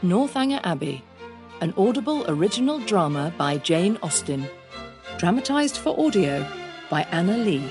Northanger Abbey, an Audible original drama by Jane Austen, dramatised for audio by Anna Lee.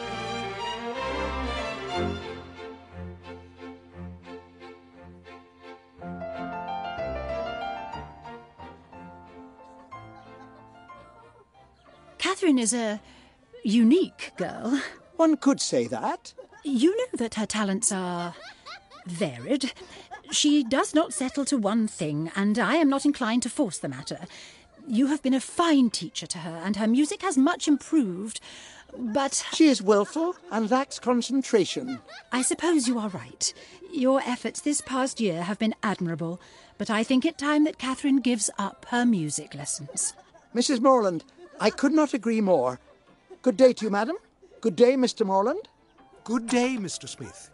Catherine is a unique girl. One could say that. You know that her talents are varied. She does not settle to one thing, and I am not inclined to force the matter. You have been a fine teacher to her, and her music has much improved, but... She is wilful and lacks concentration. I suppose you are right. Your efforts this past year have been admirable, but I think it time that Catherine gives up her music lessons. Mrs. Morland, I could not agree more. Good day to you, madam. Good day, Mr. Morland. Good day, Mr. Smith.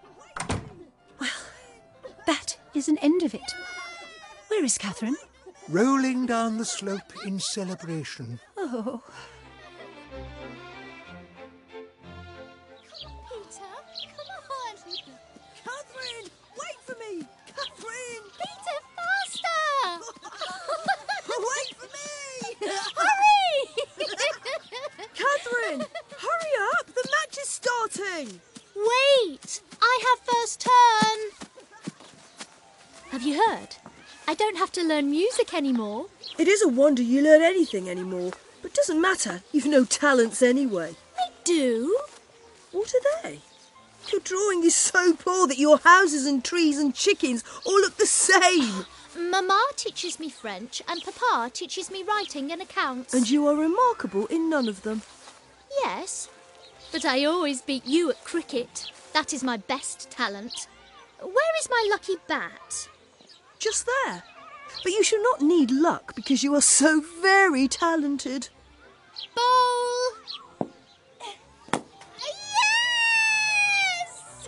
That is an end of it. Where is Catherine? Rolling down the slope in celebration. Oh. Peter, come on! Catherine, wait for me! Catherine! Peter, faster! Wait for me! Hurry! Catherine, hurry up! The match is starting! Wait! I have first turn! Have you heard? I don't have to learn music anymore. It is a wonder you learn anything anymore. But doesn't matter, you've no talents anyway. I do. What are they? Your drawing is so poor that your houses and trees and chickens all look the same. Mama teaches me French and Papa teaches me writing and accounts. And you are remarkable in none of them. Yes, but I always beat you at cricket. That is my best talent. Where is my lucky bat? Just there. But you should not need luck because you are so very talented. Ball! Yes!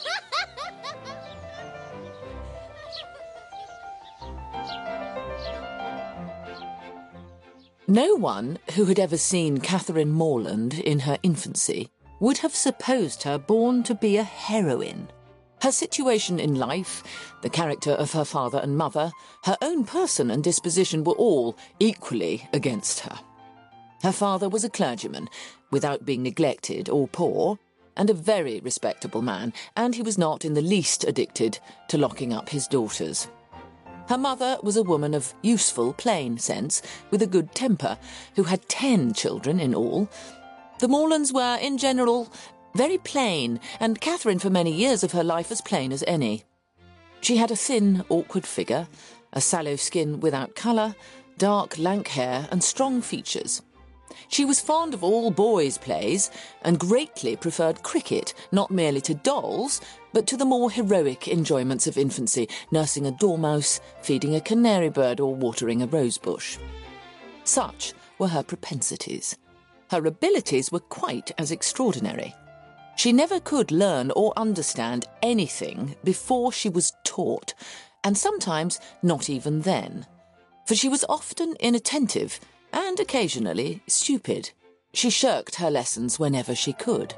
No one who had ever seen Catherine Morland in her infancy would have supposed her born to be a heroine. Her situation in life, the character of her father and mother, her own person and disposition were all equally against her. Her father was a clergyman, without being neglected or poor, and a very respectable man, and he was not in the least addicted to locking up his daughters. Her mother was a woman of useful, plain sense, with a good temper, who had 10 children in all. The Morlands were, in general, very plain, and Catherine for many years of her life as plain as any. She had a thin, awkward figure, a sallow skin without colour, dark, lank hair and strong features. She was fond of all boys' plays and greatly preferred cricket, not merely to dolls, but to the more heroic enjoyments of infancy, nursing a dormouse, feeding a canary bird or watering a rosebush. Such were her propensities. Her abilities were quite as extraordinary. She never could learn or understand anything before she was taught, and sometimes not even then. For she was often inattentive and occasionally stupid. She shirked her lessons whenever she could.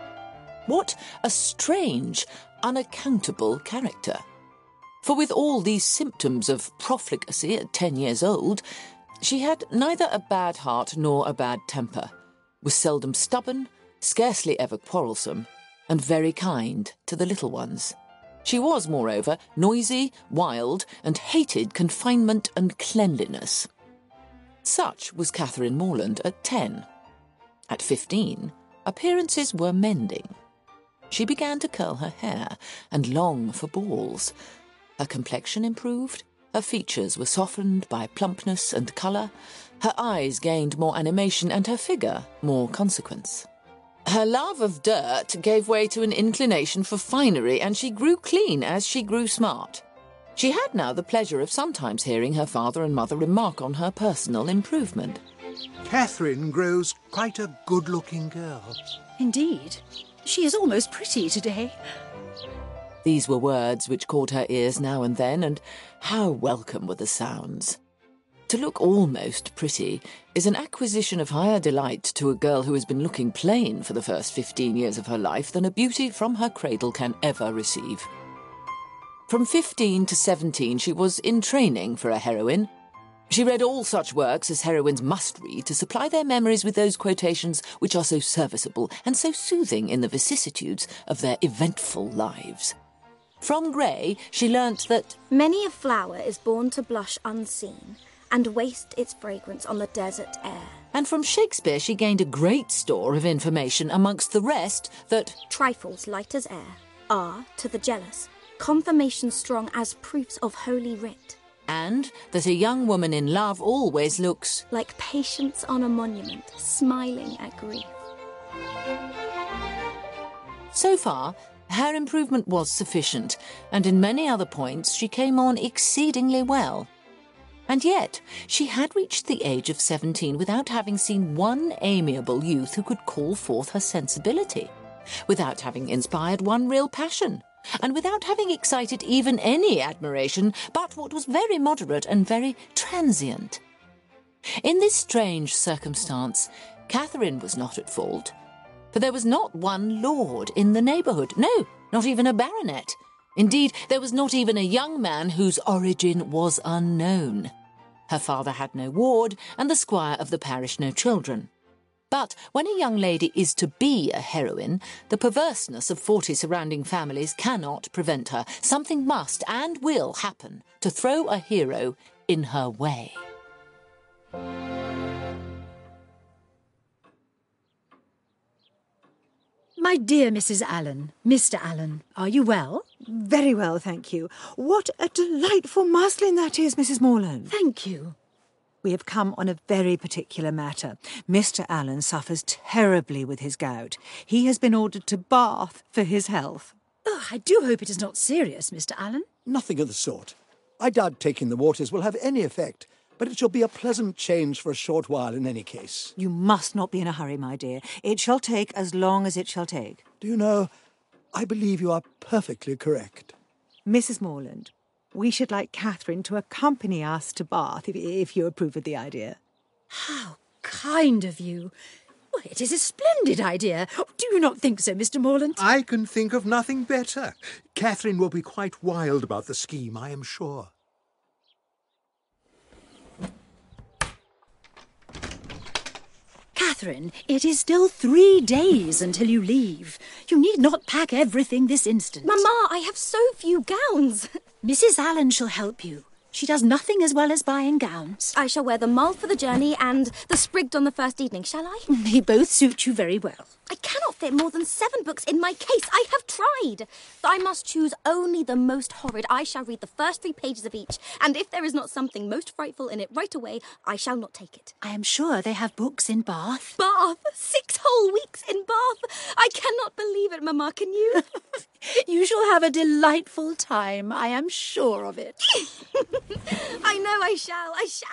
What a strange, unaccountable character. For with all these symptoms of profligacy at 10 years old, she had neither a bad heart nor a bad temper, was seldom stubborn, scarcely ever quarrelsome, and very kind to the little ones. She was, moreover, noisy, wild, and hated confinement and cleanliness. Such was Catherine Morland at 10. At 15, appearances were mending. She began to curl her hair and long for balls. Her complexion improved, her features were softened by plumpness and colour, her eyes gained more animation and her figure more consequence. Her love of dirt gave way to an inclination for finery, and she grew clean as she grew smart. She had now the pleasure of sometimes hearing her father and mother remark on her personal improvement. Catherine grows quite a good-looking girl. Indeed. She is almost pretty today. These were words which caught her ears now and then, and how welcome were the sounds. To look almost pretty is an acquisition of higher delight to a girl who has been looking plain for the first 15 years of her life than a beauty from her cradle can ever receive. From 15 to 17, she was in training for a heroine. She read all such works as heroines must read to supply their memories with those quotations which are so serviceable and so soothing in the vicissitudes of their eventful lives. From Gray, she learnt that many a flower is born to blush unseen and waste its fragrance on the desert air. And from Shakespeare, she gained a great store of information, amongst the rest that trifles light as air are, to the jealous, confirmation strong as proofs of holy writ. And that a young woman in love always looks like patience on a monument, smiling at grief. So far, her improvement was sufficient, and in many other points she came on exceedingly well. And yet, she had reached the age of 17 without having seen one amiable youth who could call forth her sensibility, without having inspired one real passion, and without having excited even any admiration but what was very moderate and very transient. In this strange circumstance, Catherine was not at fault, for there was not one lord in the neighbourhood, no, not even a baronet. Indeed, there was not even a young man whose origin was unknown. Her father had no ward, and the squire of the parish no children. But when a young lady is to be a heroine, the perverseness of 40 surrounding families cannot prevent her. Something must and will happen to throw a hero in her way. My dear Mrs. Allen, Mr. Allen, are you well? Very well, thank you. What a delightful muslin that is, Mrs. Morland. Thank you. We have come on a very particular matter. Mr. Allen suffers terribly with his gout. He has been ordered to Bath for his health. Oh, I do hope it is not serious, Mr. Allen. Nothing of the sort. I doubt taking the waters will have any effect, but it shall be a pleasant change for a short while in any case. You must not be in a hurry, my dear. It shall take as long as it shall take. Do you know, I believe you are perfectly correct. Mrs. Morland, we should like Catherine to accompany us to Bath, if you approve of the idea. How kind of you. Well, it is a splendid idea. Do you not think so, Mr. Morland? I can think of nothing better. Catherine will be quite wild about the scheme, I am sure. Catherine, it is still 3 days until you leave. You need not pack everything this instant. Mamma, I have so few gowns. Mrs. Allen shall help you. She does nothing as well as buying gowns. I shall wear the mull for the journey and the sprigged on the first evening, shall I? They both suit you very well. I cannot fit more than 7 books in my case. I have tried. I must choose only the most horrid. I shall read the first 3 pages of each, and if there is not something most frightful in it right away, I shall not take it. I am sure they have books in Bath. Bath? 6 whole weeks in Bath? I cannot believe it, Mamma, can you? You shall have a delightful time. I am sure of it. I know I shall.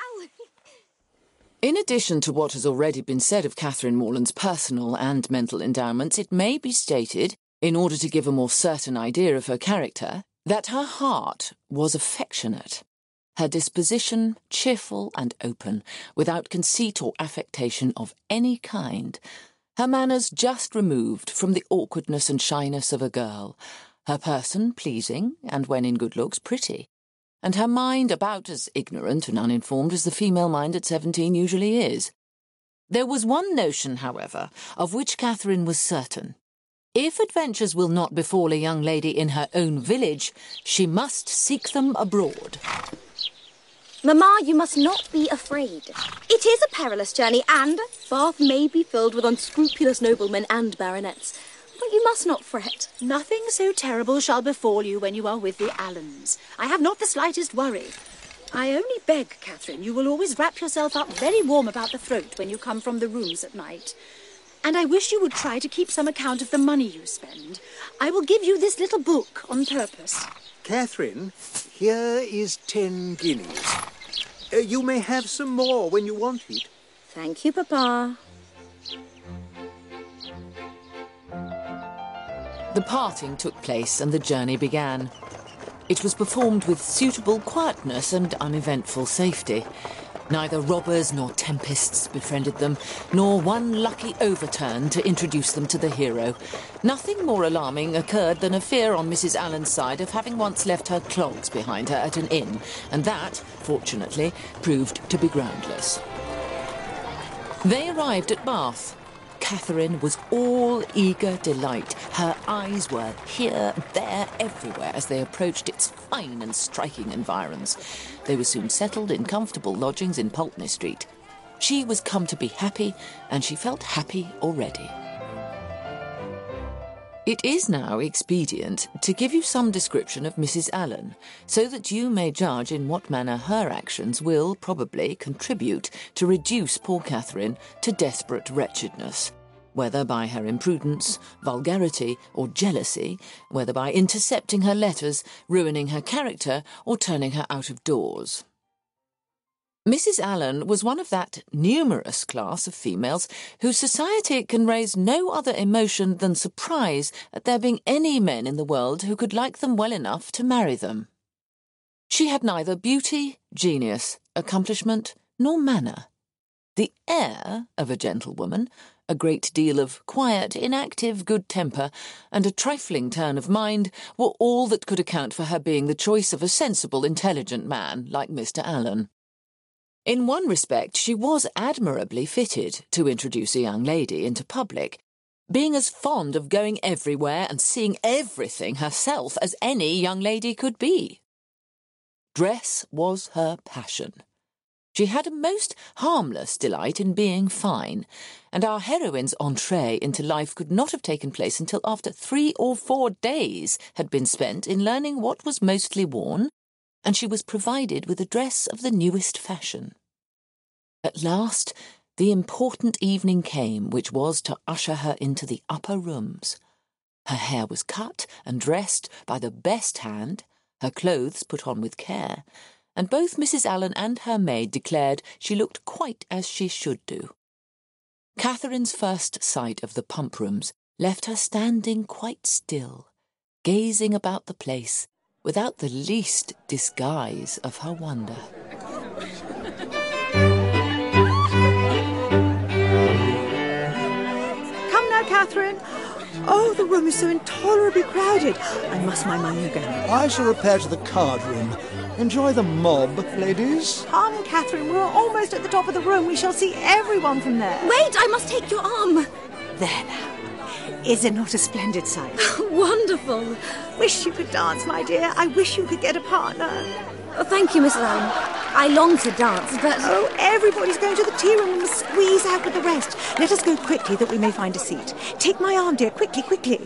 In addition to what has already been said of Catherine Morland's personal and mental endowments, it may be stated, in order to give a more certain idea of her character, that her heart was affectionate, her disposition cheerful and open, without conceit or affectation of any kind, her manners just removed from the awkwardness and shyness of a girl, her person pleasing, and when in good looks, pretty, and her mind about as ignorant and uninformed as the female mind at 17 usually is. There was one notion, however, of which Catherine was certain. If adventures will not befall a young lady in her own village, she must seek them abroad. Mamma, you must not be afraid. It is a perilous journey, and Bath may be filled with unscrupulous noblemen and baronets. But you must not fret. Nothing so terrible shall befall you when you are with the Allens. I have not the slightest worry. I only beg, Catherine, you will always wrap yourself up very warm about the throat when you come from the rooms at night. And I wish you would try to keep some account of the money you spend. I will give you this little book on purpose. Catherine, here is 10 guineas. You may have some more when you want it. Thank you, Papa. The parting took place and the journey began. It was performed with suitable quietness and uneventful safety. Neither robbers nor tempests befriended them, nor one lucky overturn to introduce them to the hero. Nothing more alarming occurred than a fear on Mrs. Allen's side of having once left her clogs behind her at an inn, and that, fortunately, proved to be groundless. They arrived at Bath. Catherine was all eager delight. Her eyes were here, there, everywhere as they approached its fine and striking environs. They were soon settled in comfortable lodgings in Pulteney Street. She was come to be happy, and she felt happy already. It is now expedient to give you some description of Mrs. Allen, so that you may judge in what manner her actions will probably contribute to reduce poor Catherine to desperate wretchedness, whether by her imprudence, vulgarity, or jealousy, whether by intercepting her letters, ruining her character, or turning her out of doors. Mrs. Allen was one of that numerous class of females whose society can raise no other emotion than surprise at there being any men in the world who could like them well enough to marry them. She had neither beauty, genius, accomplishment, nor manner. The air of a gentlewoman, a great deal of quiet, inactive good temper, and a trifling turn of mind were all that could account for her being the choice of a sensible, intelligent man like Mr. Allen. In one respect, she was admirably fitted to introduce a young lady into public, being as fond of going everywhere and seeing everything herself as any young lady could be. Dress was her passion. She had a most harmless delight in being fine, and our heroine's entree into life could not have taken place until after 3 or 4 days had been spent in learning what was mostly worn, and she was provided with a dress of the newest fashion. At last, the important evening came which was to usher her into the upper rooms. Her hair was cut and dressed by the best hand, her clothes put on with care, and both Mrs. Allen and her maid declared she looked quite as she should do. Catherine's first sight of the pump rooms left her standing quite still, gazing about the place, without the least disguise of her wonder. Come now, Catherine. Oh, the room is so intolerably crowded. I must mind my new gown. I shall repair to the card room. Enjoy the mob, ladies. Come, Catherine, we're almost at the top of the room. We shall see everyone from there. Wait, I must take your arm. There now. Is it not a splendid sight? Wonderful. Wish you could dance, my dear. I wish you could get a partner. Oh, thank you, Miss Allen. I long to dance, but... Oh, everybody's going to the tea room and must squeeze out with the rest. Let us go quickly that we may find a seat. Take my arm, dear. Quickly, quickly.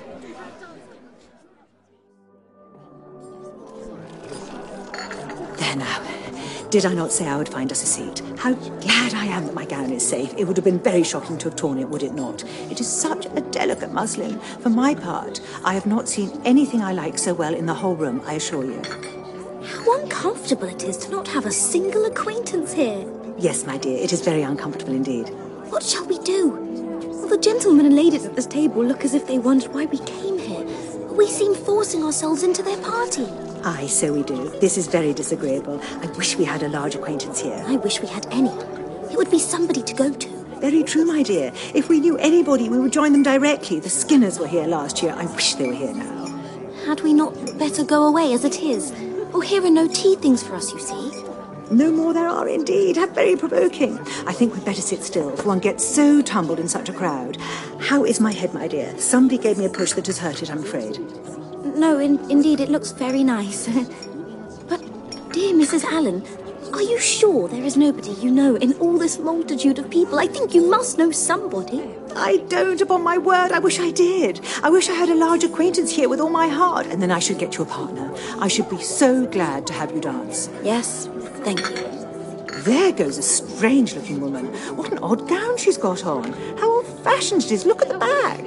There now. Did I not say I would find us a seat? How glad I am that my gown is safe. It would have been very shocking to have torn it, would it not? It is such a delicate muslin. For my part, I have not seen anything I like so well in the whole room, I assure you. How uncomfortable it is to not have a single acquaintance here. Yes, my dear, it is very uncomfortable indeed. What shall we do? Well, the gentlemen and ladies at this table look as if they wondered why we came here. We seem forcing ourselves into their party. Aye, so we do. This is very disagreeable. I wish we had a large acquaintance here. I wish we had any. It would be somebody to go to. Very true, my dear. If we knew anybody, we would join them directly. The Skinners were here last year. I wish they were here now. Had we not better go away as it is? Oh, here are no tea things for us, you see. No more there are indeed. How very provoking. I think we'd better sit still, for one gets so tumbled in such a crowd. How is my head, my dear? Somebody gave me a push that has hurt it, I'm afraid. No, indeed, it looks very nice. But, dear Mrs. Allen, are you sure there is nobody you know in all this multitude of people? I think you must know somebody. I don't, upon my word. I wish I did. I wish I had a large acquaintance here with all my heart, and then I should get you a partner. I should be so glad to have you dance. Yes, thank you. There goes a strange-looking woman. What an odd gown she's got on. How old-fashioned it is. Look at the back.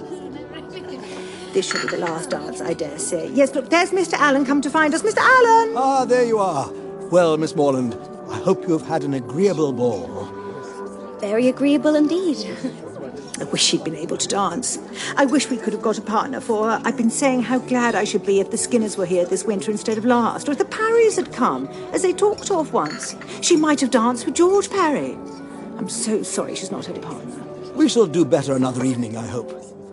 This should be the last dance, I dare say. Yes, look, there's Mr. Allen come to find us. Mr. Allen! Ah, there you are. Well, Miss Morland, I hope you have had an agreeable ball. Very agreeable indeed. I wish she'd been able to dance. I wish we could have got a partner for her. I've been saying how glad I should be if the Skinners were here this winter instead of last, or if the Parrys had come, as they talked of once. She might have danced with George Parry. I'm so sorry she's not her partner. We shall do better another evening, I hope.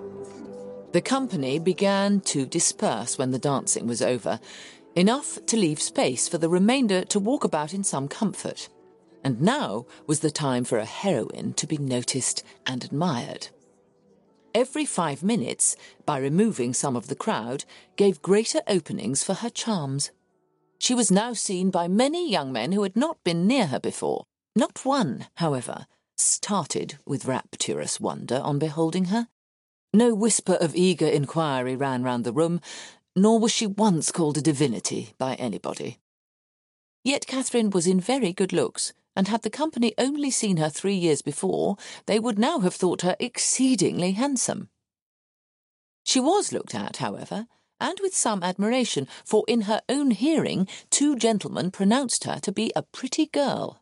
The company began to disperse when the dancing was over, enough to leave space for the remainder to walk about in some comfort. And now was the time for a heroine to be noticed and admired. Every 5 minutes, by removing some of the crowd, gave greater openings for her charms. She was now seen by many young men who had not been near her before. Not one, however, started with rapturous wonder on beholding her. No whisper of eager inquiry ran round the room, nor was she once called a divinity by anybody. Yet Catherine was in very good looks, and had the company only seen her 3 years before, they would now have thought her exceedingly handsome. She was looked at, however, and with some admiration, for in her own hearing 2 gentlemen pronounced her to be a pretty girl.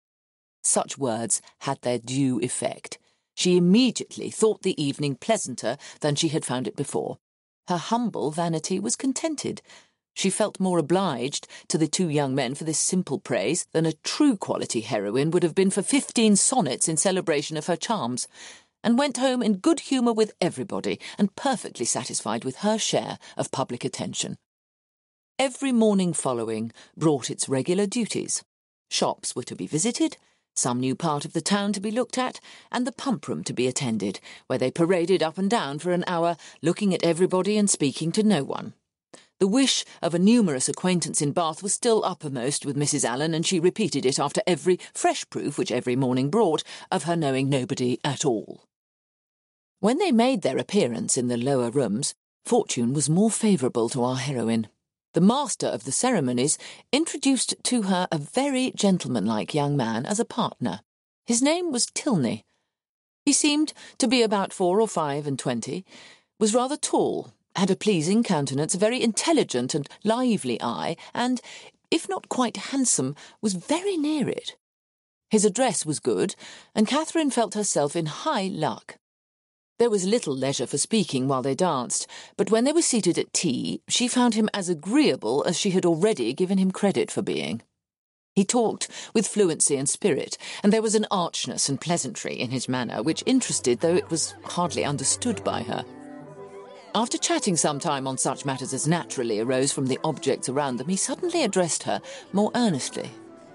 Such words had their due effect. She immediately thought the evening pleasanter than she had found it before. Her humble vanity was contented. She felt more obliged to the 2 young men for this simple praise than a true quality heroine would have been for 15 sonnets in celebration of her charms, and went home in good humour with everybody and perfectly satisfied with her share of public attention. Every morning following brought its regular duties. Shops were to be visited, some new part of the town to be looked at, and the pump room to be attended, where they paraded up and down for an hour, looking at everybody and speaking to no one. The wish of a numerous acquaintance in Bath was still uppermost with Mrs. Allen, and she repeated it after every fresh proof which every morning brought of her knowing nobody at all. When they made their appearance in the lower rooms, fortune was more favourable to our heroine. The master of the ceremonies introduced to her a very gentlemanlike young man as a partner. His name was Tilney. He seemed to be about 4 or 5 and 20, was rather tall, had a pleasing countenance, a very intelligent and lively eye, and, if not quite handsome, was very near it. His address was good, and Catherine felt herself in high luck. There was little leisure for speaking while they danced, but when they were seated at tea, she found him as agreeable as she had already given him credit for being. He talked with fluency and spirit, and there was an archness and pleasantry in his manner which interested, though it was hardly understood by her. After chatting some time on such matters as naturally arose from the objects around them, he suddenly addressed her more earnestly.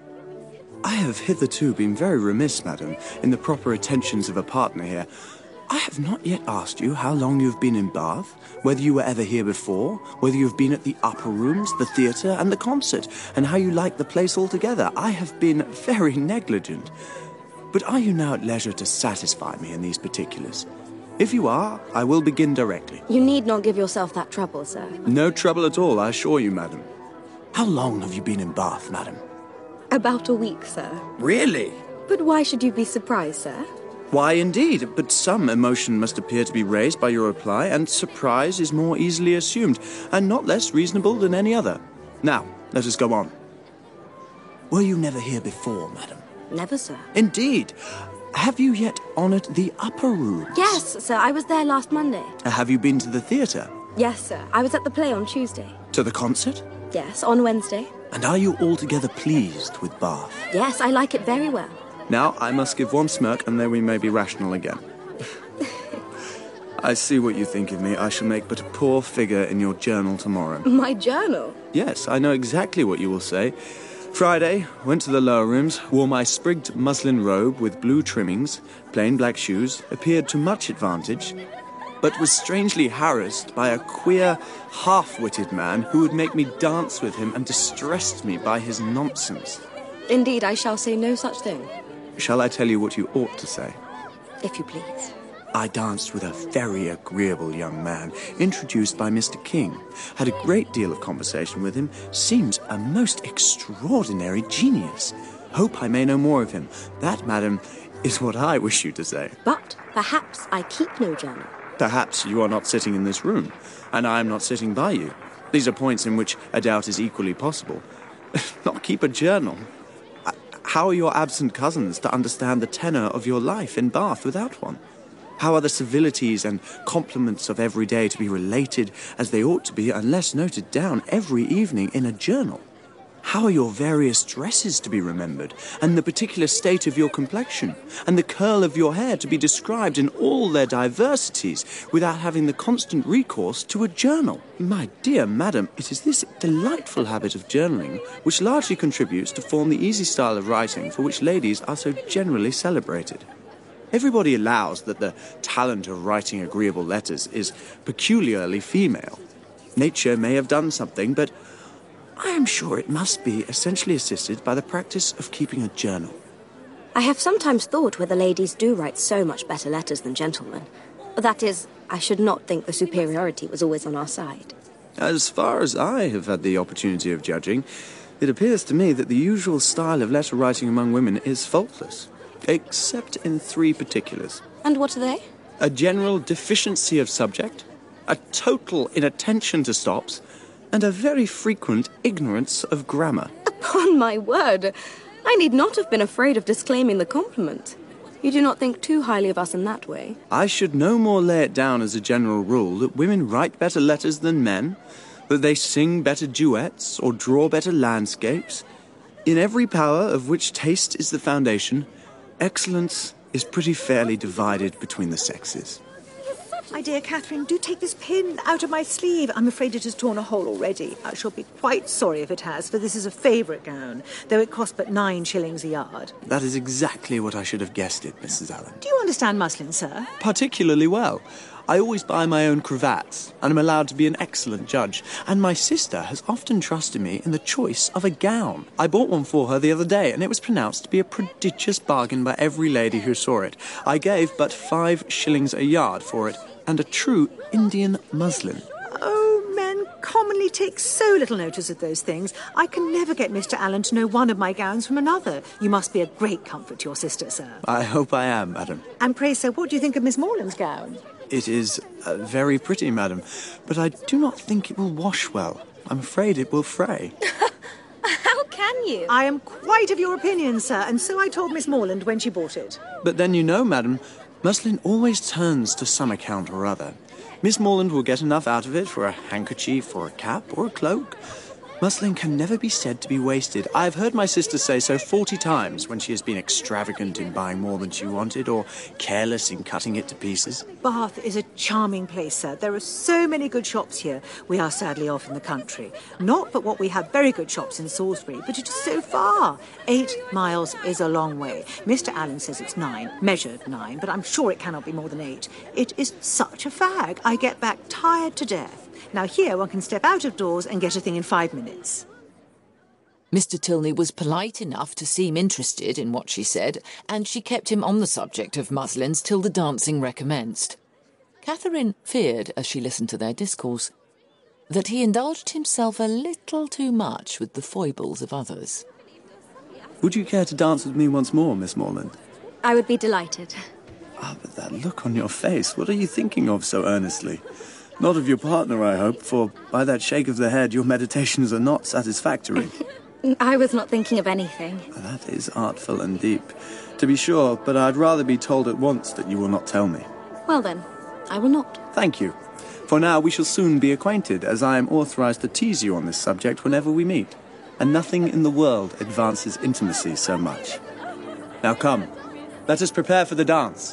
I have hitherto been very remiss, madam, in the proper attentions of a partner here. I have not yet asked you how long you have been in Bath, whether you were ever here before, whether you have been at the upper rooms, the theatre, and the concert, and how you like the place altogether. I have been very negligent. But are you now at leisure to satisfy me in these particulars? If you are, I will begin directly. You need not give yourself that trouble, sir. No trouble at all, I assure you, madam. How long have you been in Bath, madam? About a week, sir. Really? But why should you be surprised, sir? Why, indeed, but some emotion must appear to be raised by your reply, and surprise is more easily assumed, and not less reasonable than any other. Now, let us go on. Were you never here before, madam? Never, sir. Indeed. Have you yet honoured the upper rooms? Yes, sir, I was there last Monday. Have you been to the theatre? Yes, sir, I was at the play on Tuesday. To the concert? Yes, on Wednesday. And are you altogether pleased with Bath? Yes, I like it very well. Now, I must give one smirk, and then we may be rational again. I see what you think of me. I shall make but a poor figure in your journal tomorrow. My journal? Yes, I know exactly what you will say. Friday, went to the lower rooms, wore my sprigged muslin robe with blue trimmings, plain black shoes, appeared to much advantage, but was strangely harassed by a queer, half-witted man who would make me dance with him and distressed me by his nonsense. Indeed, I shall say no such thing. Shall I tell you what you ought to say? If you please. I danced with a very agreeable young man, introduced by Mr. King. Had a great deal of conversation with him. Seems a most extraordinary genius. Hope I may know more of him. That, madam, is what I wish you to say. But perhaps I keep no journal. Perhaps you are not sitting in this room, and I am not sitting by you. These are points in which a doubt is equally possible. Not keep a journal. How are your absent cousins to understand the tenor of your life in Bath without one? How are the civilities and compliments of every day to be related as they ought to be unless noted down every evening in a journal? How are your various dresses to be remembered, and the particular state of your complexion, and the curl of your hair to be described in all their diversities, without having the constant recourse to a journal? My dear madam, it is this delightful habit of journaling which largely contributes to form the easy style of writing for which ladies are so generally celebrated. Everybody allows that the talent of writing agreeable letters is peculiarly female. Nature may have done something, but I am sure it must be essentially assisted by the practice of keeping a journal. I have sometimes thought whether ladies do write so much better letters than gentlemen. That is, I should not think the superiority was always on our side. As far as I have had the opportunity of judging, it appears to me that the usual style of letter writing among women is faultless, except in 3 particulars. And what are they? A general deficiency of subject, a total inattention to stops, and a very frequent ignorance of grammar. Upon my word, I need not have been afraid of disclaiming the compliment. You do not think too highly of us in that way. I should no more lay it down as a general rule that women write better letters than men, that they sing better duets or draw better landscapes. In every power of which taste is the foundation, excellence is pretty fairly divided between the sexes. My dear Catherine, do take this pin out of my sleeve. I'm afraid it has torn a hole already. I shall be quite sorry if it has, for this is a favourite gown, though it cost but 9 shillings a yard. That is exactly what I should have guessed it, Mrs. Allen. Do you understand muslin, sir? Particularly well. I always buy my own cravats, and am allowed to be an excellent judge, and my sister has often trusted me in the choice of a gown. I bought one for her the other day, and it was pronounced to be a prodigious bargain by every lady who saw it. I gave but 5 shillings a yard for it, and a true Indian muslin. Oh, men commonly take so little notice of those things. I can never get Mr. Allen to know one of my gowns from another. You must be a great comfort to your sister, sir. I hope I am, madam. And pray, sir, what do you think of Miss Morland's gown? It is very pretty, madam, but I do not think it will wash well. I'm afraid it will fray. How can you? I am quite of your opinion, sir, and so I told Miss Morland when she bought it. But then you know, madam, muslin always turns to some account or other. Miss Morland will get enough out of it for a handkerchief or a cap or a cloak. Muslin can never be said to be wasted. I have heard my sister say so 40 times when she has been extravagant in buying more than she wanted or careless in cutting it to pieces. Bath is a charming place, sir. There are so many good shops here. We are sadly off in the country. Not but what we have very good shops in Salisbury, but it is so far. 8 miles is a long way. Mr. Allen says it's 9, measured 9, but I'm sure it cannot be more than 8. It is such a fag. I get back tired to death. Now here one can step out of doors and get a thing in 5 minutes. Mr. Tilney was polite enough to seem interested in what she said, and she kept him on the subject of muslins till the dancing recommenced. Catherine feared, as she listened to their discourse, that he indulged himself a little too much with the foibles of others. Would you care to dance with me once more, Miss Morland? I would be delighted. Ah, but that look on your face, what are you thinking of so earnestly? Not of your partner, I hope, for by that shake of the head your meditations are not satisfactory. I was not thinking of anything. That is artful and deep, to be sure, but I'd rather be told at once that you will not tell me. Well then, I will not. Thank you. For now we shall soon be acquainted, as I am authorized to tease you on this subject whenever we meet, and nothing in the world advances intimacy so much. Now come, let us prepare for the dance.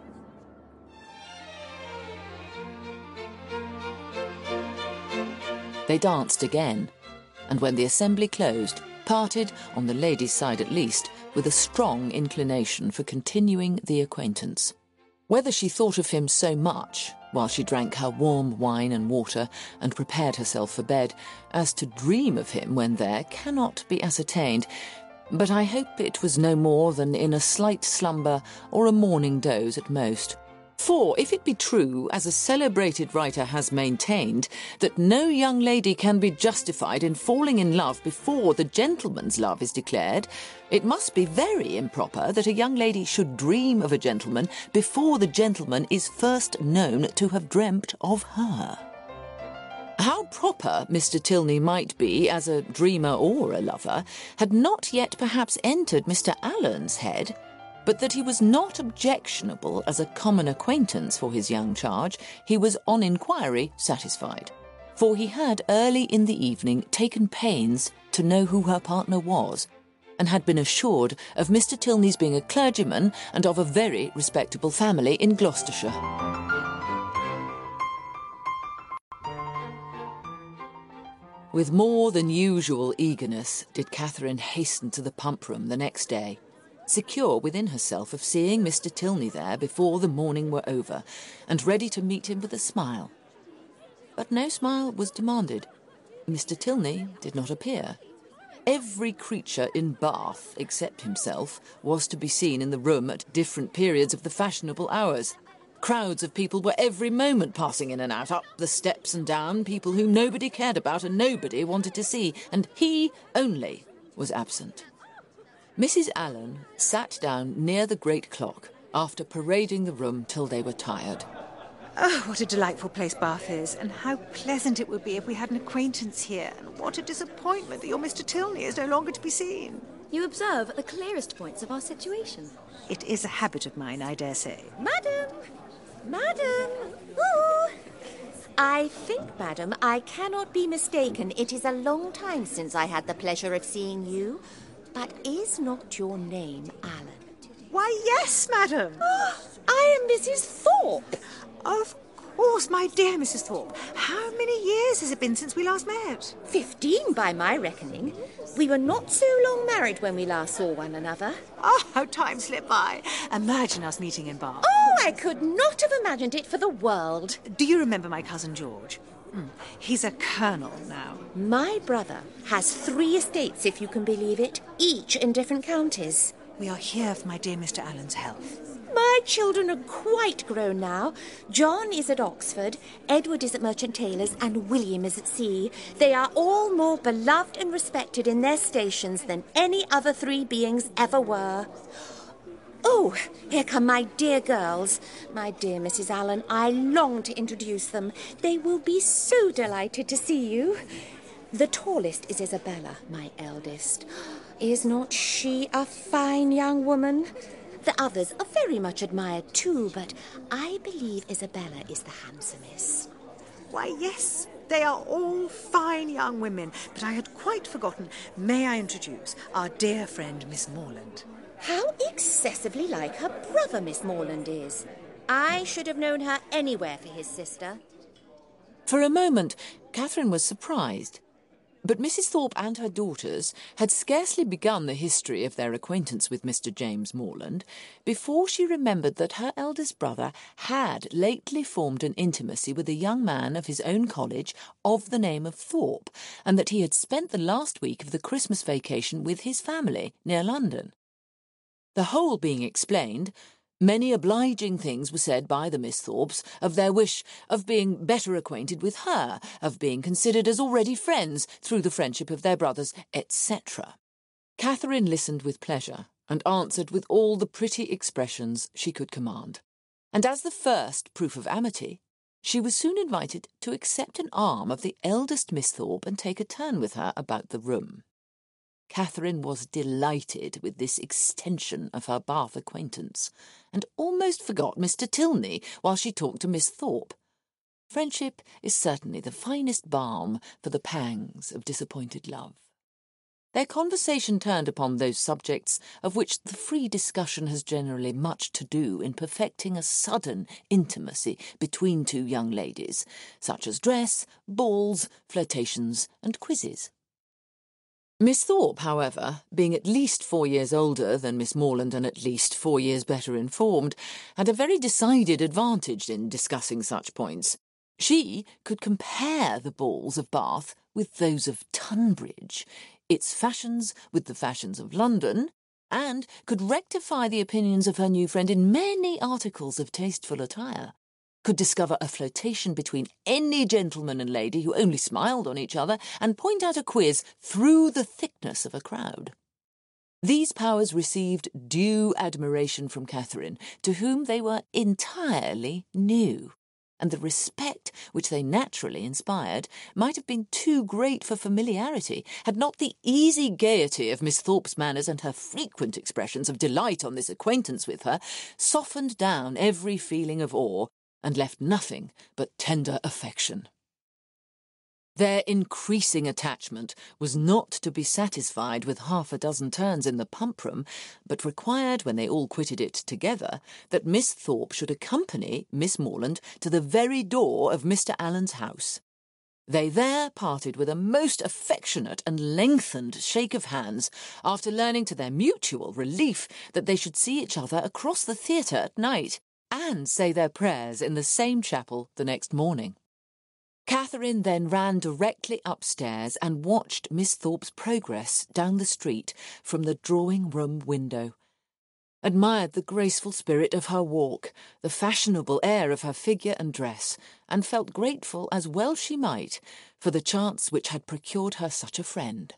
They danced again, and when the assembly closed, parted, on the ladies' side at least, with a strong inclination for continuing the acquaintance. Whether she thought of him so much, while she drank her warm wine and water and prepared herself for bed, as to dream of him when there, cannot be ascertained, but I hope it was no more than in a slight slumber or a morning doze at most. For if it be true, as a celebrated writer has maintained, that no young lady can be justified in falling in love before the gentleman's love is declared, it must be very improper that a young lady should dream of a gentleman before the gentleman is first known to have dreamt of her. How proper Mr. Tilney might be as a dreamer or a lover had not yet perhaps entered Mr. Allen's head, But that he was not objectionable as a common acquaintance for his young charge, he was on inquiry satisfied. For he had early in the evening taken pains to know who her partner was, and had been assured of Mr. Tilney's being a clergyman and of a very respectable family in Gloucestershire. With more than usual eagerness did Catherine hasten to the pump room the next day, secure within herself of seeing Mr. Tilney there before the morning were over, and ready to meet him with a smile. But no smile was demanded. Mr. Tilney did not appear. Every creature in Bath, except himself, was to be seen in the room at different periods of the fashionable hours. Crowds of people were every moment passing in and out, up the steps and down, people whom nobody cared about and nobody wanted to see, and he only was absent. Mrs. Allen sat down near the great clock after parading the room till they were tired. Oh, what a delightful place Bath is, and how pleasant it would be if we had an acquaintance here, and what a disappointment that your Mr. Tilney is no longer to be seen. You observe at the clearest points of our situation. It is a habit of mine, I dare say. Madam! Madam! Ooh! I think, madam, I cannot be mistaken. It is a long time since I had the pleasure of seeing you. But is not your name Allen? Why, yes, madam. Oh, I am Mrs. Thorpe. Of course, my dear Mrs. Thorpe. How many years has it been since we last met? 15 by my reckoning. We were not so long married when we last saw one another. Oh, how time slipped by. Imagine us meeting in Bath. Oh, I could not have imagined it for the world. Do you remember my cousin George? He's a colonel now. My brother has 3 estates, if you can believe it, each in different counties. We are here for my dear Mr. Allen's health. My children are quite grown now. John is at Oxford, Edward is at Merchant Taylor's, and William is at sea. They are all more beloved and respected in their stations than any other 3 beings ever were. Oh, here come my dear girls. My dear Mrs. Allen, I long to introduce them. They will be so delighted to see you. The tallest is Isabella, my eldest. Is not she a fine young woman? The others are very much admired too, but I believe Isabella is the handsomest. Why, yes, they are all fine young women, but I had quite forgotten. May I introduce our dear friend, Miss Morland? How excessively like her brother Miss Morland is. I should have known her anywhere for his sister. For a moment, Catherine was surprised. But Mrs. Thorpe and her daughters had scarcely begun the history of their acquaintance with Mr. James Morland before she remembered that her eldest brother had lately formed an intimacy with a young man of his own college of the name of Thorpe, and that he had spent the last week of the Christmas vacation with his family near London. The whole being explained, many obliging things were said by the Miss Thorpes of their wish of being better acquainted with her, of being considered as already friends through the friendship of their brothers, etc. Catherine listened with pleasure and answered with all the pretty expressions she could command. And as the first proof of amity, she was soon invited to accept an arm of the eldest Miss Thorpe and take a turn with her about the room. Catherine was delighted with this extension of her Bath acquaintance, and almost forgot Mr. Tilney while she talked to Miss Thorpe. Friendship is certainly the finest balm for the pangs of disappointed love. Their conversation turned upon those subjects of which the free discussion has generally much to do in perfecting a sudden intimacy between 2 young ladies, such as dress, balls, flirtations, and quizzes. Miss Thorpe, however, being at least 4 years older than Miss Morland and at least 4 years better informed, had a very decided advantage in discussing such points. She could compare the balls of Bath with those of Tunbridge, its fashions with the fashions of London, and could rectify the opinions of her new friend in many articles of tasteful attire. Could discover a flirtation between any gentleman and lady who only smiled on each other, and point out a quiz through the thickness of a crowd. These powers received due admiration from Catherine, to whom they were entirely new. and the respect which they naturally inspired might have been too great for familiarity had not the easy gaiety of Miss Thorpe's manners and her frequent expressions of delight on this acquaintance with her softened down every feeling of awe and left nothing but tender affection. Their increasing attachment was not to be satisfied with half a dozen turns in the pump-room, but required, when they all quitted it together, that Miss Thorpe should accompany Miss Morland to the very door of Mr. Allen's house. They there parted with a most affectionate and lengthened shake of hands, after learning to their mutual relief that they should see each other across the theatre at night, and say their prayers in the same chapel the next morning. Catherine then ran directly upstairs and watched Miss Thorpe's progress down the street from the drawing-room window, admired the graceful spirit of her walk, the fashionable air of her figure and dress, and felt grateful, as well she might, for the chance which had procured her such a friend.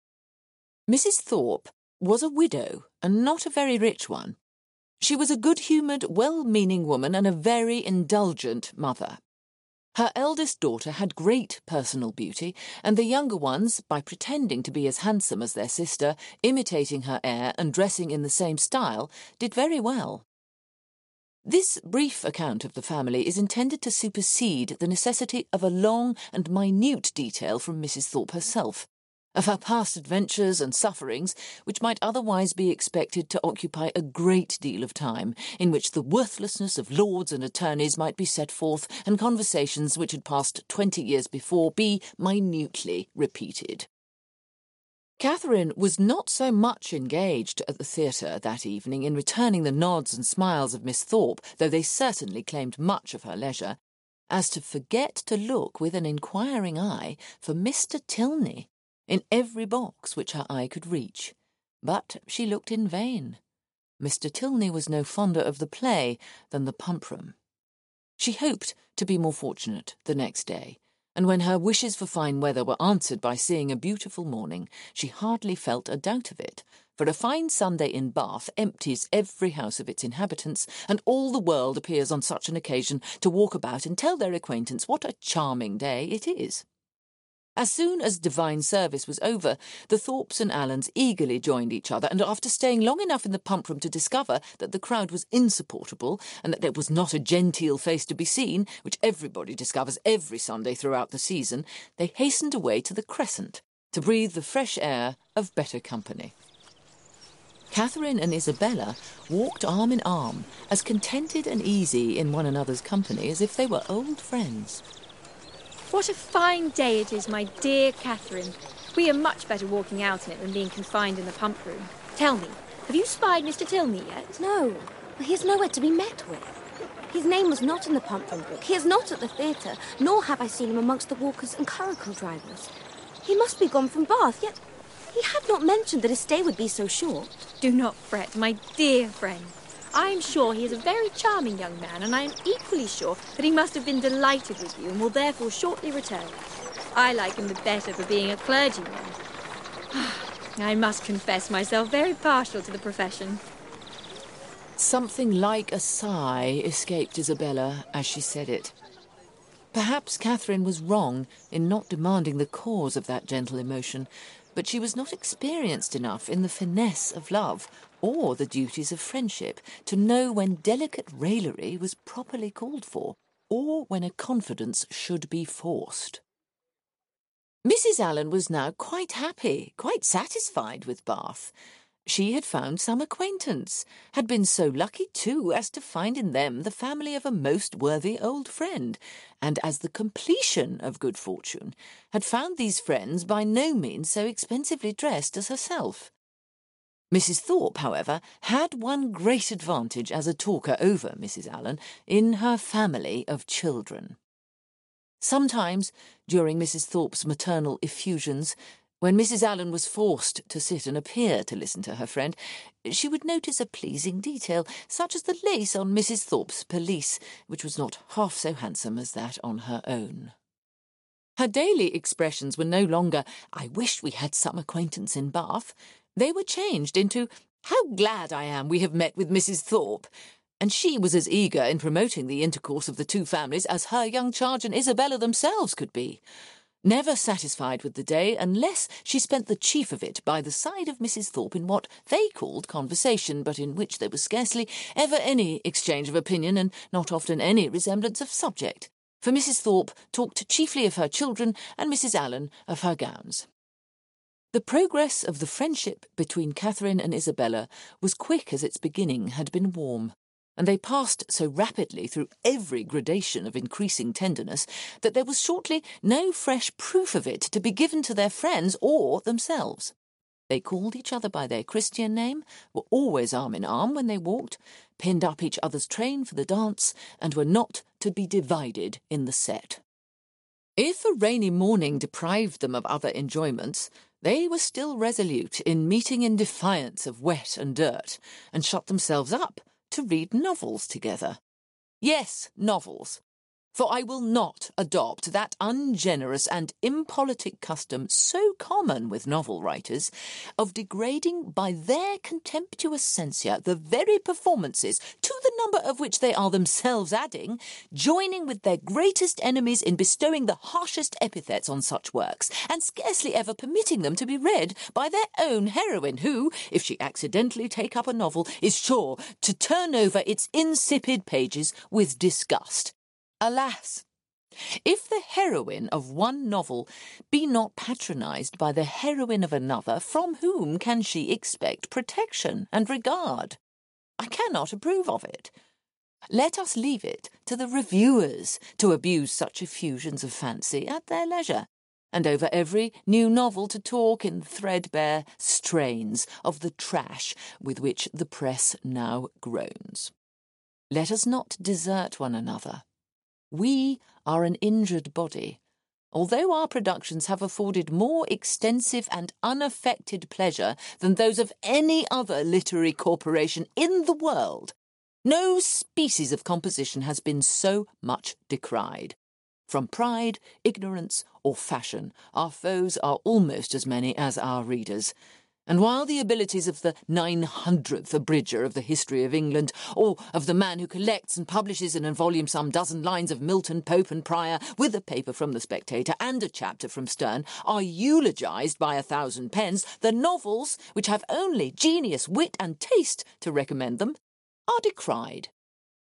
Mrs. Thorpe was a widow, and not a very rich one. She was a good-humoured, well-meaning woman and a very indulgent mother. Her eldest daughter had great personal beauty, and the younger ones, by pretending to be as handsome as their sister, imitating her air and dressing in the same style, did very well. This brief account of the family is intended to supersede the necessity of a long and minute detail from Mrs. Thorpe herself, of her past adventures and sufferings, which might otherwise be expected to occupy a great deal of time, in which the worthlessness of lords and attorneys might be set forth, and conversations which had passed 20 years before be minutely repeated. Catherine was not so much engaged at the theatre that evening in returning the nods and smiles of Miss Thorpe, though they certainly claimed much of her leisure, as to forget to look with an inquiring eye for Mr. Tilney in every box which her eye could reach. But she looked in vain. Mr. Tilney was no fonder of the play than the pump-room. She hoped to be more fortunate the next day, and when her wishes for fine weather were answered by seeing a beautiful morning, she hardly felt a doubt of it, for a fine Sunday in Bath empties every house of its inhabitants, and all the world appears on such an occasion to walk about and tell their acquaintance what a charming day it is. As soon as divine service was over, the Thorpes and Allens eagerly joined each other, and after staying long enough in the pump-room to discover that the crowd was insupportable, and that there was not a genteel face to be seen, which everybody discovers every Sunday throughout the season, they hastened away to the Crescent to breathe the fresh air of better company. Catherine and Isabella walked arm in arm, as contented and easy in one another's company as if they were old friends. What a fine day it is, my dear Catherine. We are much better walking out in it than being confined in the pump-room. Tell me, have you spied Mr. Tilney yet? No, he is nowhere to be met with. His name was not in the pump-room book. He is not at the theatre, nor have I seen him amongst the walkers and curricle drivers. He must be gone from Bath, yet he had not mentioned that his stay would be so short. Do not fret, my dear friend. I am sure he is a very charming young man, and I am equally sure that he must have been delighted with you and will therefore shortly return. I like him the better for being a clergyman. I must confess myself very partial to the profession. Something like a sigh escaped Isabella as she said it. Perhaps Catherine was wrong in not demanding the cause of that gentle emotion, but she was not experienced enough in the finesse of love or the duties of friendship to know when delicate raillery was properly called for, or when a confidence should be forced. Mrs. Allen was now quite happy, quite satisfied with Bath. She had found some acquaintance, had been so lucky, too, as to find in them the family of a most worthy old friend, and as the completion of good fortune, had found these friends by no means so expensively dressed as herself. Mrs. Thorpe, however, had one great advantage as a talker over Mrs. Allen in her family of children. Sometimes, during Mrs. Thorpe's maternal effusions, when Mrs. Allen was forced to sit and appear to listen to her friend, she would notice a pleasing detail, such as the lace on Mrs. Thorpe's pelisse, which was not half so handsome as that on her own. Her daily expressions were no longer, "I wish we had some acquaintance in Bath." They were changed into, "How glad I am we have met with Mrs. Thorpe," and she was as eager in promoting the intercourse of the two families as her young charge and Isabella themselves could be. Never satisfied with the day unless she spent the chief of it by the side of Mrs. Thorpe in what they called conversation, but in which there was scarcely ever any exchange of opinion and not often any resemblance of subject, for Mrs. Thorpe talked chiefly of her children and Mrs. Allen of her gowns. The progress of the friendship between Catherine and Isabella was quick as its beginning had been warm, and they passed so rapidly through every gradation of increasing tenderness that there was shortly no fresh proof of it to be given to their friends or themselves. They called each other by their Christian name, were always arm in arm when they walked, pinned up each other's train for the dance, and were not to be divided in the set. If a rainy morning deprived them of other enjoyments, they were still resolute in meeting in defiance of wet and dirt, and shut themselves up to read novels together. Yes, novels. For I will not adopt that ungenerous and impolitic custom so common with novel writers of degrading by their contemptuous censure the very performances, to the number of which they are themselves adding, joining with their greatest enemies in bestowing the harshest epithets on such works, and scarcely ever permitting them to be read by their own heroine, who, if she accidentally take up a novel, is sure to turn over its insipid pages with disgust. Alas! If the heroine of one novel be not patronised by the heroine of another, from whom can she expect protection and regard? I cannot approve of it. Let us leave it to the reviewers to abuse such effusions of fancy at their leisure, and over every new novel to talk in threadbare strains of the trash with which the press now groans. Let us not desert one another. We are an injured body. Although our productions have afforded more extensive and unaffected pleasure than those of any other literary corporation in the world, no species of composition has been so much decried. From pride, ignorance, or fashion, our foes are almost as many as our readers. And while the abilities of the 900th abridger of the history of England, or of the man who collects and publishes in a volume some dozen lines of Milton, Pope and Prior, with a paper from the Spectator and a chapter from Sterne, are eulogised by 1,000 pens, the novels, which have only genius, wit and taste to recommend them, are decried.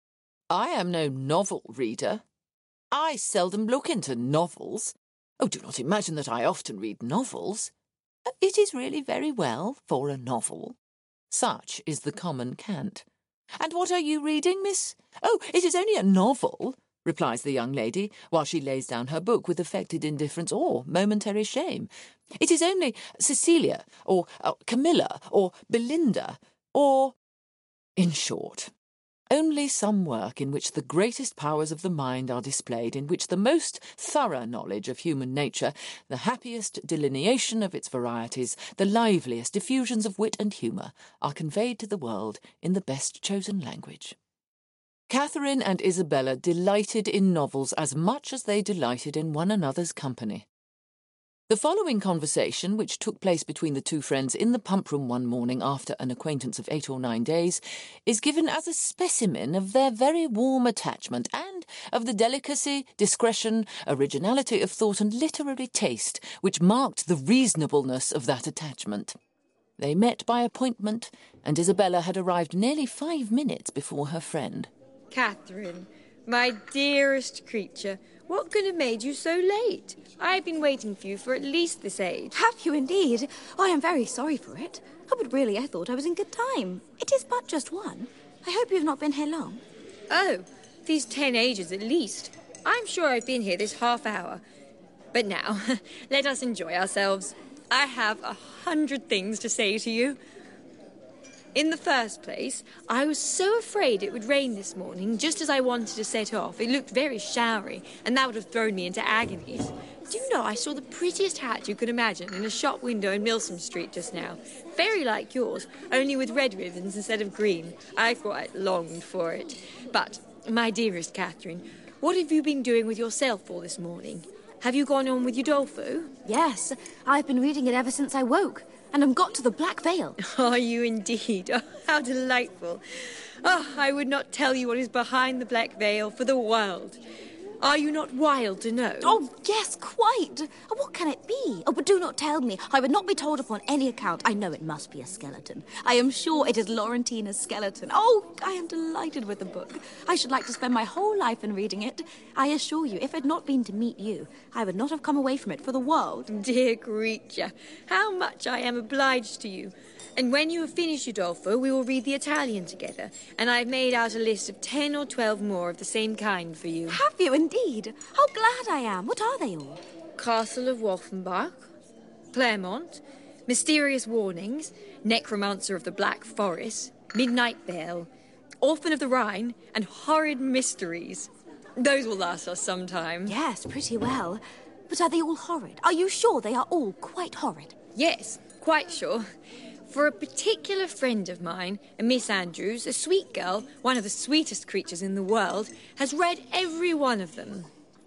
I am no novel reader. I seldom look into novels. Oh, do not imagine that I often read novels. It is really very well for a novel. Such is the common cant. And what are you reading, miss? Oh, it is only a novel, replies the young lady, while she lays down her book with affected indifference or momentary shame. It is only Cecilia, or Camilla, or Belinda, or, in short, only some work in which the greatest powers of the mind are displayed, in which the most thorough knowledge of human nature, the happiest delineation of its varieties, the liveliest diffusions of wit and humour, are conveyed to the world in the best chosen language. Catherine and Isabella delighted in novels as much as they delighted in one another's company. The following conversation, which took place between the two friends in the pump room one morning after an acquaintance of 8 or 9 days, is given as a specimen of their very warm attachment and of the delicacy, discretion, originality of thought and literary taste which marked the reasonableness of that attachment. They met by appointment, and Isabella had arrived nearly 5 minutes before her friend. Catherine, my dearest creature, what could have made you so late? I've been waiting for you for at least this age. Have you indeed? I am very sorry for it. Oh, but really, I thought I was in good time. It is but just 1. I hope you've not been here long. Oh, these 10 ages at least. I'm sure I've been here this half hour. But now, let us enjoy ourselves. I have 100 things to say to you. In the first place, I was so afraid it would rain this morning, just as I wanted to set off. It looked very showery, and that would have thrown me into agonies. Do you know, I saw the prettiest hat you could imagine in a shop window in Milsom Street just now. Very like yours, only with red ribbons instead of green. I quite longed for it. But, my dearest Catherine, what have you been doing with yourself all this morning? Have you gone on with Udolpho? Yes, I've been reading it ever since I woke. and am got to the Black Veil. Are you indeed? Oh, how delightful. Oh, I would not tell you what is behind the Black Veil for the world. Are you not wild to know? Oh, yes, quite. What can it be? Oh, but do not tell me. I would not be told upon any account. I know it must be a skeleton. I am sure it is Laurentina's skeleton. Oh, I am delighted with the book. I should like to spend my whole life in reading it. I assure you, if it had not been to meet you, I would not have come away from it for the world. Dear creature, how much I am obliged to you. And when you have finished Udolpho, we will read the Italian together. And I have made out a list of 10 or 12 more of the same kind for you. Have you indeed? How glad I am. What are they all? Castle of Wolfenbach, Claremont, Mysterious Warnings, Necromancer of the Black Forest, Midnight Bell, Orphan of the Rhine, and Horrid Mysteries. Those will last us some time. Yes, pretty well. But are they all horrid? Are you sure they are all quite horrid? Yes, quite sure. For a particular friend of mine, a Miss Andrews, a sweet girl, one of the sweetest creatures in the world, has read every one of them.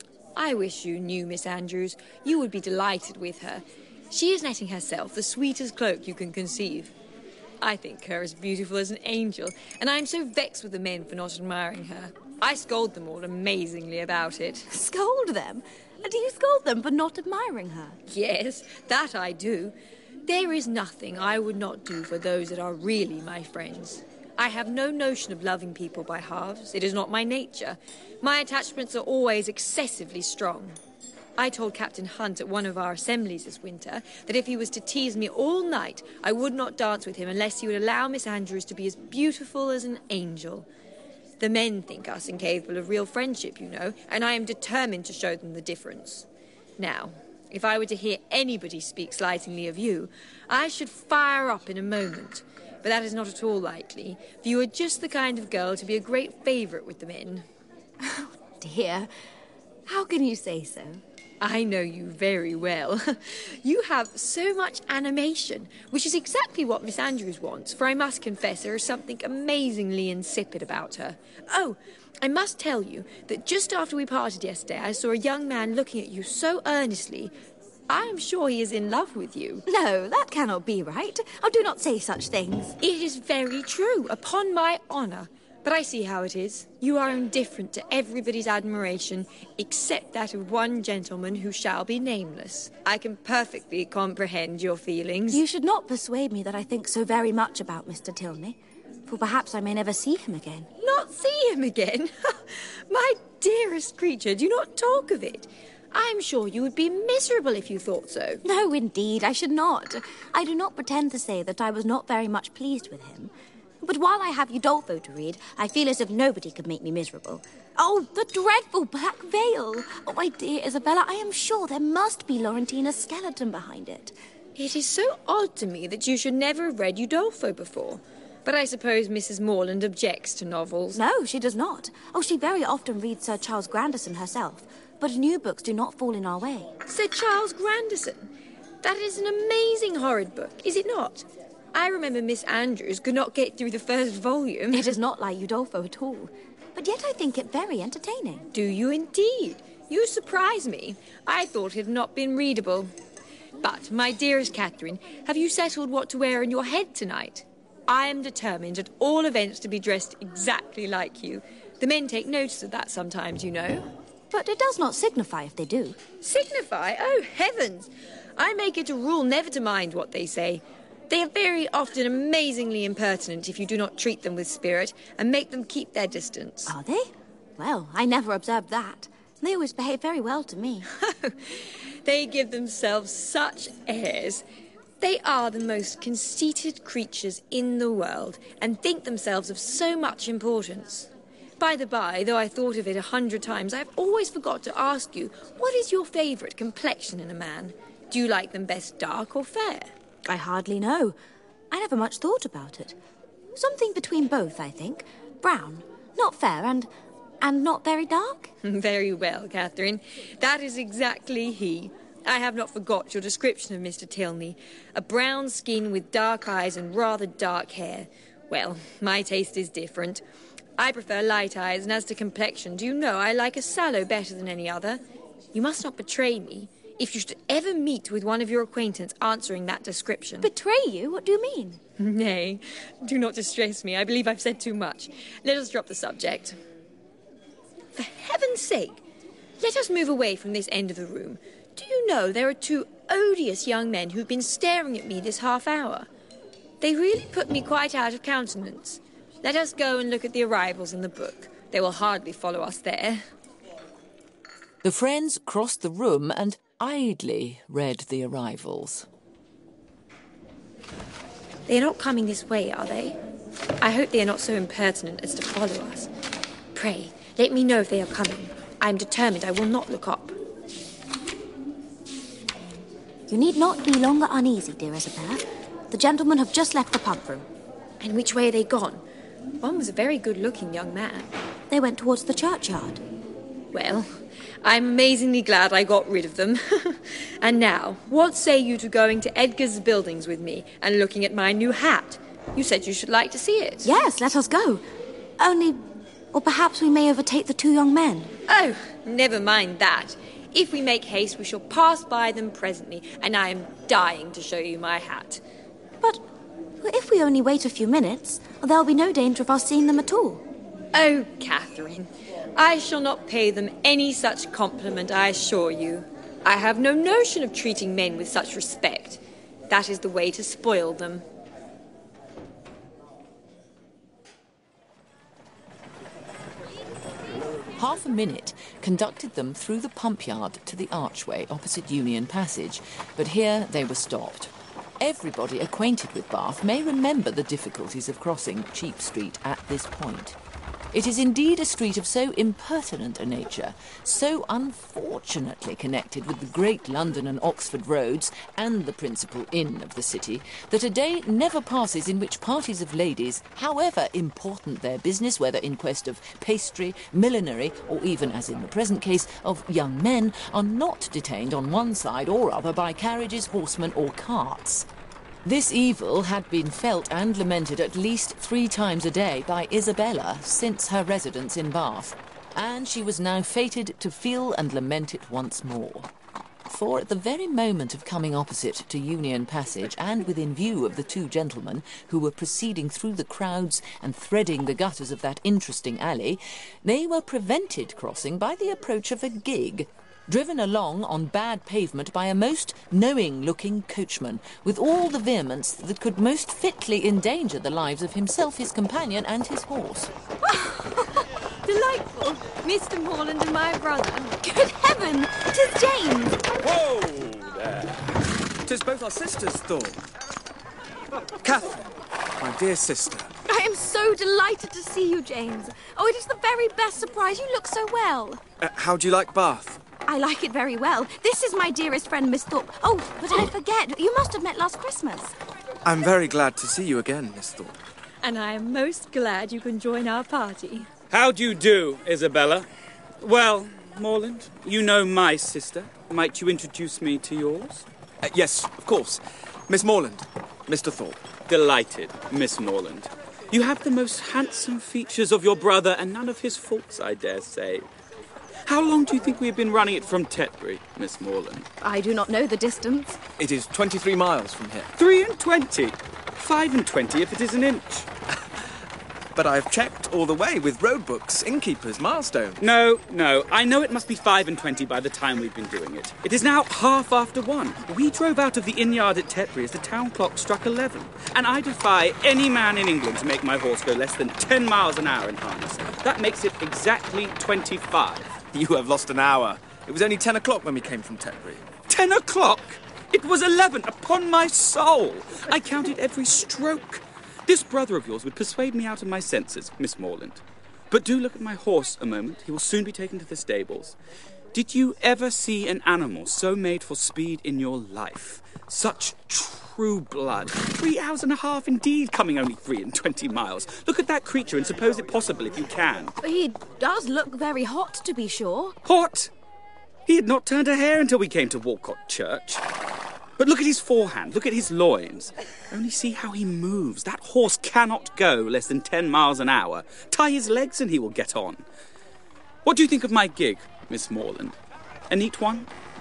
I wish you knew Miss Andrews. You would be delighted with her. She is netting herself the sweetest cloak you can conceive. I think her as beautiful as an angel, and I am so vexed with the men for not admiring her. I scold them all amazingly about it. Scold them? Do you scold them for not admiring her? Yes, that I do. There is nothing I would not do for those that are really my friends. I have no notion of loving people by halves. It is not my nature. My attachments are always excessively strong. I told Captain Hunt at one of our assemblies this winter that if he was to tease me all night, I would not dance with him unless he would allow Miss Andrews to be as beautiful as an angel. The men think us incapable of real friendship, you know, and I am determined to show them the difference. Now, if I were to hear anybody speak slightingly of you, I should fire up in a moment. But that is not at all likely, for you are just the kind of girl to be a great favourite with the men. Oh, dear. How can you say so? I know you very well. You have so much animation, which is exactly what Miss Andrews wants, for I must confess there is something amazingly insipid about her. Oh, I must tell you that just after we parted yesterday, I saw a young man looking at you so earnestly. I am sure he is in love with you. No, that cannot be right. Oh, do not say such things. It is very true, upon my honour. But I see how it is. You are indifferent to everybody's admiration, except that of one gentleman who shall be nameless. I can perfectly comprehend your feelings. You should not persuade me that I think so very much about Mr. Tilney, for perhaps I may never see him again. Not see him again? My dearest creature, do not talk of it. I'm sure you would be miserable if you thought so. No, indeed, I should not. I do not pretend to say that I was not very much pleased with him. But while I have Udolpho to read, I feel as if nobody could make me miserable. Oh, the dreadful Black Veil! Oh, my dear Isabella, I am sure there must be Laurentina's skeleton behind it. It is so odd to me that you should never have read Udolpho before. But I suppose Mrs. Morland objects to novels. No, she does not. Oh, she very often reads Sir Charles Grandison herself. But new books do not fall in our way. Sir Charles Grandison? That is an amazing horrid book, is it not? I remember Miss Andrews could not get through the first volume. It is not like Udolpho at all. But yet I think it very entertaining. Do you indeed? You surprise me. I thought it had not been readable. But, my dearest Catherine, have you settled what to wear in your head tonight? I am determined at all events to be dressed exactly like you. The men take notice of that sometimes, you know. But it does not signify if they do. Signify? Oh, heavens! I make it a rule never to mind what they say. They are very often amazingly impertinent if you do not treat them with spirit and make them keep their distance. Are they? Well, I never observed that. They always behave very well to me. They give themselves such airs. They are the most conceited creatures in the world and think themselves of so much importance. By the by, though I thought of it 100 times, I have always forgot to ask you, what is your favourite complexion in a man? Do you like them best dark or fair? I hardly know. I never much thought about it. Something between both, I think. Brown, not fair, and not very dark. Very well, Catherine. That is exactly he. I have not forgot your description of Mr. Tilney. A brown skin with dark eyes and rather dark hair. Well, my taste is different. I prefer light eyes, and as to complexion, do you know I like a sallow better than any other? You must not betray me. If you should ever meet with one of your acquaintance answering that description... Betray you? What do you mean? Nay, do not distress me. I believe I've said too much. Let us drop the subject. For heaven's sake, let us move away from this end of the room. Do you know there are two odious young men who've been staring at me this half hour? They really put me quite out of countenance. Let us go and look at the arrivals in the book. They will hardly follow us there. The friends crossed the room and idly read the arrivals. They are not coming this way, are they? I hope they are not so impertinent as to follow us. Pray, let me know if they are coming. I am determined I will not look up. You need not be longer uneasy, dear Isabella. The gentlemen have just left the pub room. And which way are they gone? One was a very good-looking young man. They went towards the churchyard. Well, I'm amazingly glad I got rid of them. And now, what say you to going to Edgar's Buildings with me and looking at my new hat? You said you should like to see it. Yes, let us go. Only, or perhaps we may overtake the two young men. Oh, never mind that. If we make haste, we shall pass by them presently, and I am dying to show you my hat. But if we only wait a few minutes, there'll be no danger of us seeing them at all. Oh, Catherine, I shall not pay them any such compliment, I assure you. I have no notion of treating men with such respect. That is the way to spoil them. Half a minute conducted them through the pump yard to the archway opposite Union Passage, but here they were stopped. Everybody acquainted with Bath may remember the difficulties of crossing Cheap Street at this point. It is indeed a street of so impertinent a nature, so unfortunately connected with the great London and Oxford roads and the principal inn of the city, that a day never passes in which parties of ladies, however important their business, whether in quest of pastry, millinery, or even, as in the present case, of young men, are not detained on one side or other by carriages, horsemen, or carts. This evil had been felt and lamented at least 3 times a day by Isabella since her residence in Bath, and she was now fated to feel and lament it once more. For at the very moment of coming opposite to Union Passage, and within view of the two gentlemen who were proceeding through the crowds and threading the gutters of that interesting alley, they were prevented crossing by the approach of a gig, driven along on bad pavement by a most knowing-looking coachman, with all the vehemence that could most fitly endanger the lives of himself, his companion, and his horse. Delightful! Mr. Morland and my brother. Good heaven! 'Tis James! Whoa there! 'Tis both our sisters, Thorpe. Catherine, my dear sister. I am so delighted to see you, James. Oh, it is the very best surprise. You look so well. How do you like Bath? I like it very well. This is my dearest friend, Miss Thorpe. Oh, but I forget. You must have met last Christmas. I'm very glad to see you again, Miss Thorpe. And I am most glad you can join our party. How do you do, Isabella? Well, Morland, you know my sister. Might you introduce me to yours? Yes, of course. Miss Morland, Mr. Thorpe. Delighted, Miss Morland. You have the most handsome features of your brother and none of his faults, I dare say. How long do you think we have been running it from Tetbury, Miss Morland? I do not know the distance. It is 23 miles from here. 23? 25 if it is an inch. But I've checked all the way with road books, innkeepers, milestone. No, I know it must be 25 by the time we've been doing it. It is now 1:30. We drove out of the inn yard at Tetbury as the town clock struck 11. And I defy any man in England to make my horse go less than 10 miles an hour in harness. That makes it exactly 25. You have lost an hour. It was only 10 o'clock when we came from Tetbury. 10 o'clock? It was 11, upon my soul. I counted every stroke. This brother of yours would persuade me out of my senses, Miss Morland. But do look at my horse a moment. He will soon be taken to the stables. Did you ever see an animal so made for speed in your life? Such true blood. 3 hours and a half indeed, coming only 23 miles. Look at that creature and suppose it possible if you can. He does look very hot, to be sure. Hot? He had not turned a hair until we came to Walcott Church. But look at his forehand, look at his loins. Only see how he moves. That horse cannot go less than 10 miles an hour. Tie his legs and he will get on. What do you think of my gig, Miss Morland? A neat one?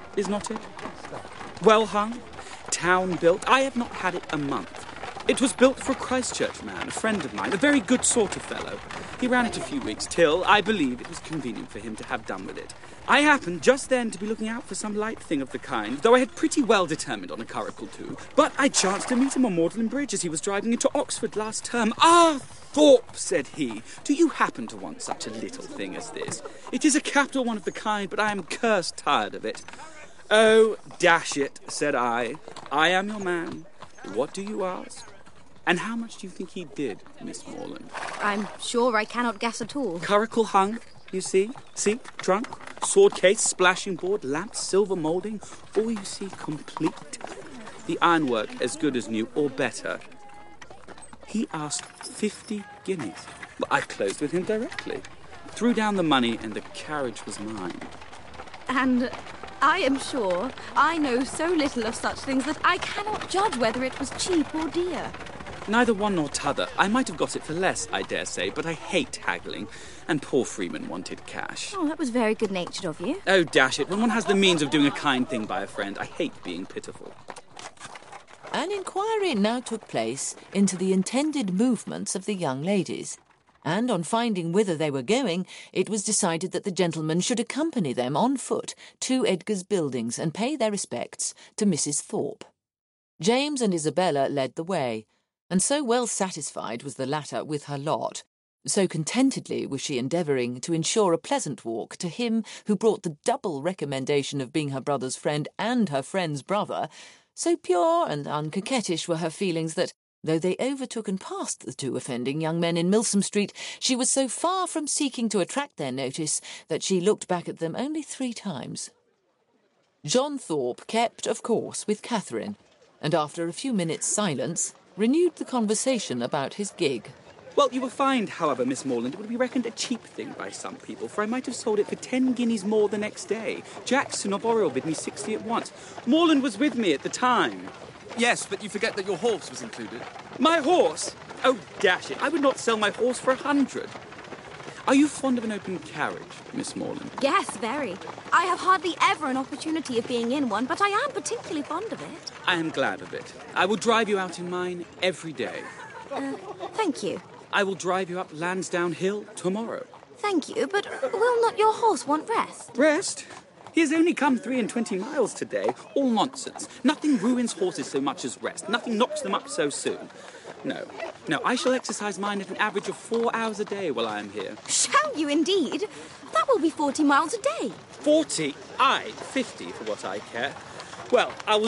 is not it? Well hung, town built. I have not had it a month. It was built for a Christchurch man, a friend of mine, a very good sort of fellow. He ran it a few weeks till, I believe, it was convenient for him to have done with it. I happened just then to be looking out for some light thing of the kind, though I had pretty well determined on a curricle too. But I chanced to meet him on Magdalen Bridge as he was driving into Oxford last term. "Ah, Thorpe," said he, "do you happen to want such a little thing as this? It is a capital one of the kind, but I am cursed tired of it." "Oh, dash it," said I am your man. What do you ask? And how much do you think he did, Miss Morland? I'm sure I cannot guess at all. Curricle hung, you see? Seat, trunk, sword case, splashing board, lamps, silver moulding, all you see complete. The ironwork as good as new, or better. He asked 50 guineas. Well, I closed with him directly. Threw down the money and the carriage was mine. And I am sure I know so little of such things that I cannot judge whether it was cheap or dear. Neither one nor t'other. I might have got it for less, I dare say, but I hate haggling, and poor Freeman wanted cash. Oh, that was very good-natured of you. Oh, dash it. When one has the means of doing a kind thing by a friend, I hate being pitiful. An inquiry now took place into the intended movements of the young ladies, and on finding whither they were going, it was decided that the gentlemen should accompany them on foot to Edgar's Buildings and pay their respects to Mrs. Thorpe. James and Isabella led the way, and so well satisfied was the latter with her lot, so contentedly was she endeavouring to ensure a pleasant walk to him who brought the double recommendation of being her brother's friend and her friend's brother, so pure and uncoquettish were her feelings that, though they overtook and passed the two offending young men in Milsom Street, she was so far from seeking to attract their notice that she looked back at them only 3 times. John Thorpe kept, of course, with Catherine, and after a few minutes' silence, renewed the conversation about his gig. Well, you will find, however, Miss Morland, it would be reckoned a cheap thing by some people, for I might have sold it for 10 guineas more the next day. Jackson of Oriel bid me 60 at once. Morland was with me at the time. Yes, but you forget that your horse was included. My horse? Oh, dash it, I would not sell my horse for 100. Are you fond of an open carriage, Miss Morland? Yes, very. I have hardly ever an opportunity of being in one, but I am particularly fond of it. I am glad of it. I will drive you out in mine every day. Thank you. I will drive you up Lansdowne Hill tomorrow. Thank you, but will not your horse want rest? Rest? He has only come 23 miles today. All nonsense. Nothing ruins horses so much as rest. Nothing knocks them up so soon. No, I shall exercise mine at an average of 4 hours a day while I am here. Shall you indeed? That will be 40 miles a day. 40? Aye, 50 for what I care. Well, I will